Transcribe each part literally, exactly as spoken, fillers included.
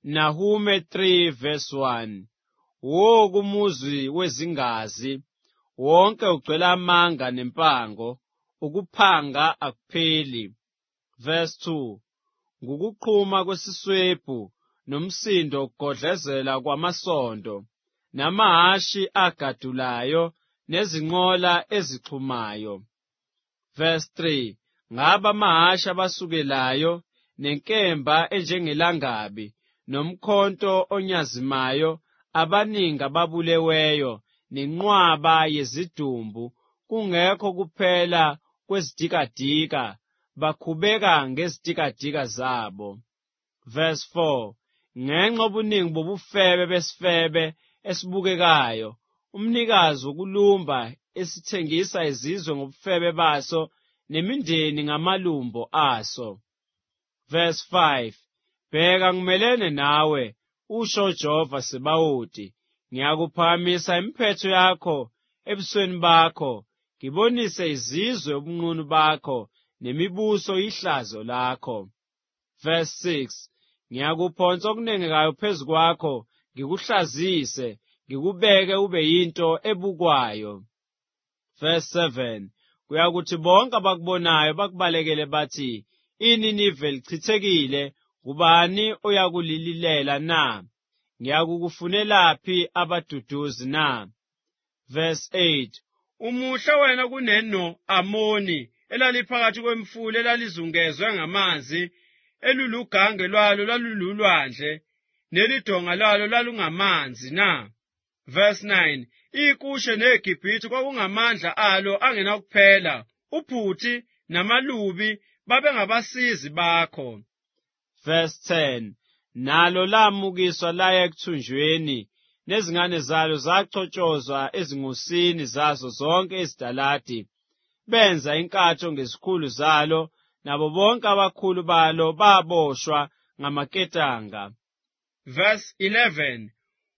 Nahume three verse one. Wo kumuzi wezingazi, wonke ugcwele amanga nempango, ukuphanga akupheli. Verse two. Ngukuqhuma kwesiswebhu, nomsindo ukugodlezela kwamasondo, namahashi agadulayo, nezinqola ezixhumayo. Verse three. Ngaba amahashi abasukelayo, nenkemba enjengelangabi, nomkhonto onyazimayo, abaningi ababuleweyo, nenqwaba yezidumbu, kungekho kuphela kwezidikadika, bakhubeka ngezidikadika zabo. Verse four. Ngenxa obuningi bobufebe besifebe esibukekayo, umnikazi wokulumba esithengisa izizwe ngobufebe baso, nemindeni ngamalumbo aso. Verse five. Bheka ngimelene nawe, usho Jehova Sebawoti, ngiyakuphakamisa imphetho yakho ebusweni bakho, ngibonise izizwe ubunqunu bakho, nemibuso ihlazo lakho. Verse six. Ngiyakuphonsa okunengekayo phezu kwakho, ngikuhlazise, ngikubeke ube yinto ebukwayo. Verse seven. Kuyakuthi bonke abakubonayo bakubalekele bathi, iNinive lichithekile, ubani oyakulililela na? Ngiyakukufunelaphi abaduduzi na? Verse eight. Umuhle wena kuneno Amoni, elaliphakathi kwemfula elalizungezwe ngamanzi, elulugange lwalo lalululwandle, nelidonga lalo lalungamanzi na? Verse nine. IKushe neGibhithe kwakungamandla alo angenakuphela, uPhuthi namalubi babengabasizi bakho. Verse ten. Nalo lamukiswa laya ekuthunjweni, nezingane zalo zachotshozwa ezingosini zazo zonke ezidaladi, benza inkatho ngezikhulu zalo, nabo bonke abakhulu balo baboshwa ngamaketanga. Verse eleven.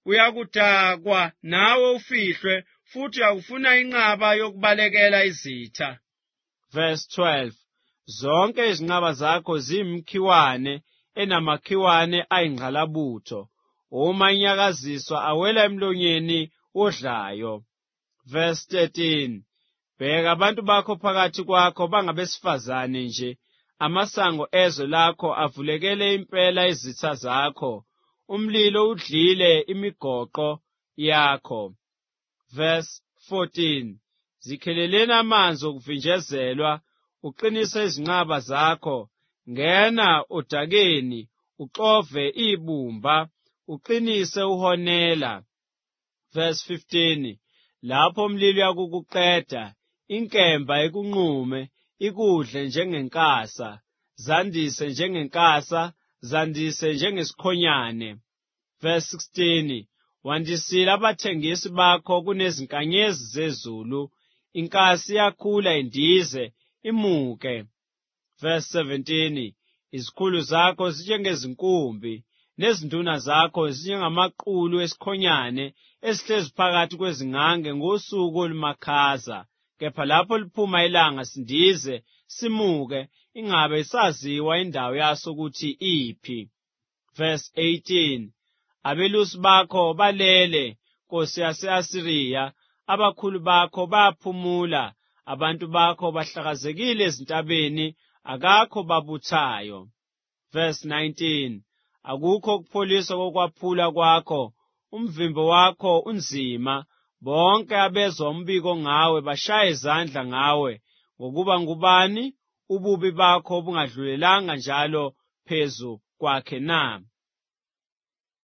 Uyakudakwa nawe ufihlwe, futhi uyakufuna inqaba yokubalekela izitha. Verse twelve. Zonke izinqaba zakho zimkhiwane, enamakhiwane ayingqalabutho, uma inyakaziswa awela emlonyeni wodlayo. Verse thirteen. Bheka abantu bakho phakathi kwakho bangabesifazane nje, amasango ezwe lakho avulekele impela izitha zakho, umlilo udlile imigoqo yakho. Verse fourteen. Zikheleleni amanzi okuvinjezelwa, uqinise izinqaba zakho, ngena odakeni, uxove ibumba, uqinise uhonela. Verse fifteen. Lapho umlilo yakukuqeda, inkemba ikunqume, ikudle njengenkasa, zandise njengenkasa, zandise njengesikhonyane. Verse sixteen. Wandisile abathengisi bakho kunezinkanyezi zezulu, inkasi yakhula indize, imuke. Verse seventeen. Izikhulu zakho zinjengezinkumbi, nezinduna zakho zinjengamaqulu esikhonyane, esihlezi phakathi kwezingange ngosuku olumakhaza, kepha lapho liphuma ilanga sindize, simuke, ingabe isaziwa indawo yaso ukuthi iphi. Verse eighteen. Abelusi bakho balele, Nkosi yase-Asiriya, abakhulu bakho baphumula, abantu bakho bahlakazekile ezintabeni, akakho babuthayo. Verse nineteen. Akukho ukupholiswa kokwaphula kwakho, umvimbo wakho unzima, bonke abezwa umbiko ngawe bashaya izandla ngawe, ngokuba ngubani ububi bakho bungadlulelanga njalo phezu kwakhe na?